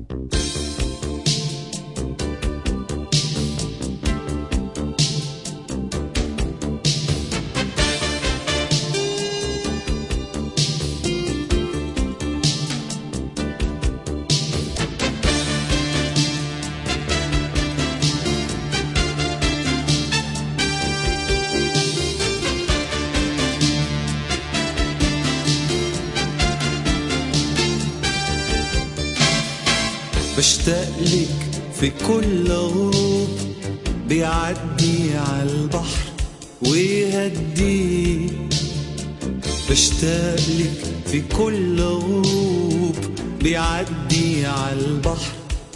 بشتاق لك في كل غروب بيعدي عالبحر ويهدي. بشتاق لك في كل غروب بيعدي عالبحر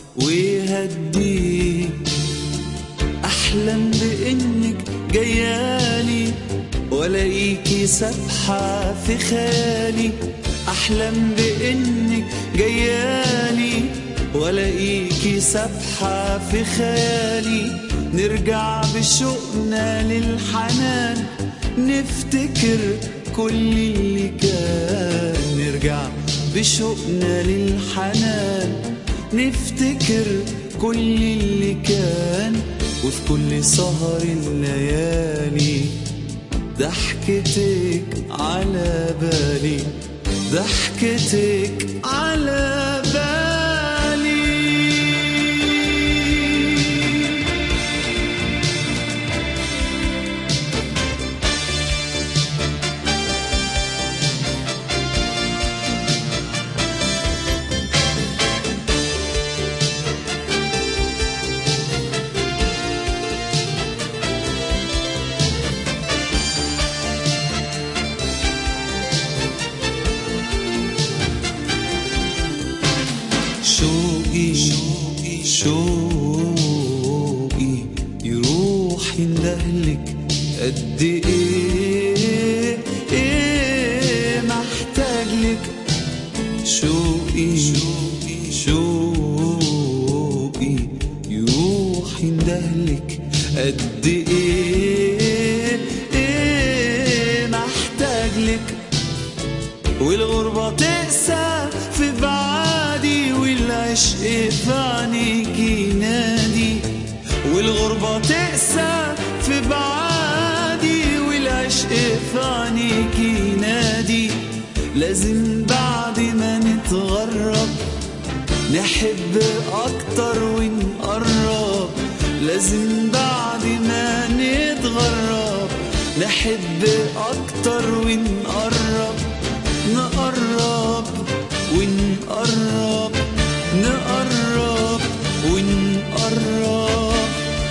ويهدي. أحلم بإنك جيالي ولاقيكي سابحة في خيالي. أحلم بإنك جيالي ولاقيكي سابحة في خيالي. نرجع بشوقنا للحنان نفتكر كل اللي كان. نرجع بشوقنا للحنان نفتكر كل اللي كان. وفي كل سهر الليالي ضحكتك على بالي. ضحكتك على بالي. شوقي يروح يندهلك قد ايه محتاجلك. شوقي يروح يندهلك قد ايه محتاجلك. والغربة تقسى في بعادي والعشق في عينيكي ينادي. والغربة تقسى في بعادي والعشق في عينيكي ينادي. لازم بعد ما نتغرب نحب أكتر ونقرب. لازم بعد ما نتغرب نحب أكتر ونقرب. نقرب ونقرب نقرب ونقرب.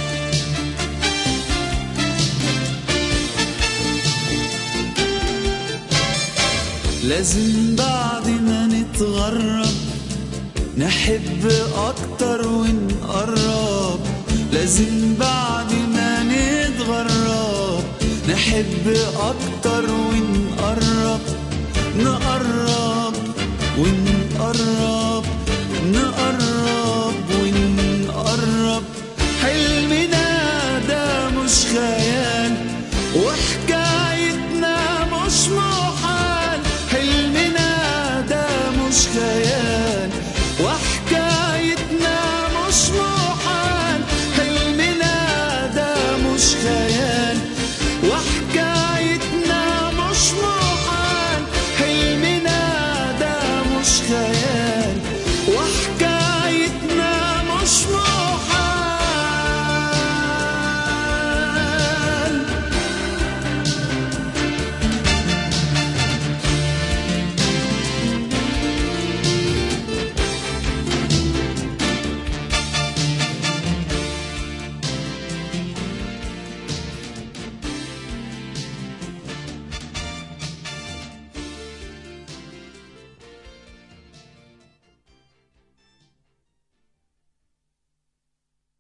لازم بعد ما نتغرب نحب أكتر ونقرب. لازم بعد ما نتغرب نحب أكتر ونقرب. نقرب ونقرب نقرب ونقرب. حلمنا ده مش خيال وحكايتنا مش محال. حلمنا ده مش خيال